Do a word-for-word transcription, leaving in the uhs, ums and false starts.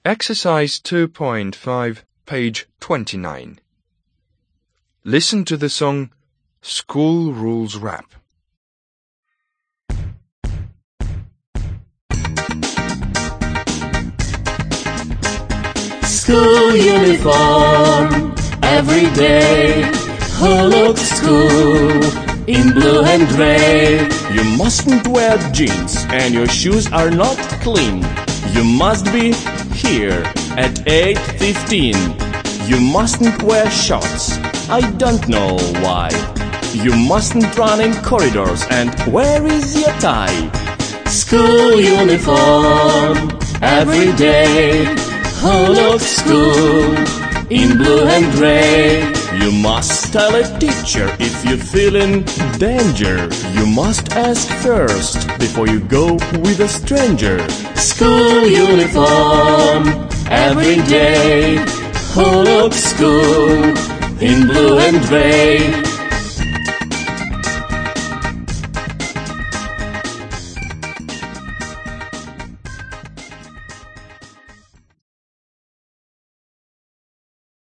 Exercise two point five, page twenty-nine. Listen to the song School Rules Rap. School uniform every day. Who looks school in blue and gray? You mustn't wear jeans and your shoes are not clean. You must be here at eight fifteen. You mustn't wear shorts, I don't know why. You mustn't run in corridors, and where is your tie? School uniform every day. Who looks school in blue and gray? You must tell a teacher if you feel in danger. You must ask first before you go with a stranger. School uniform every day. Who looks school in blue and gray?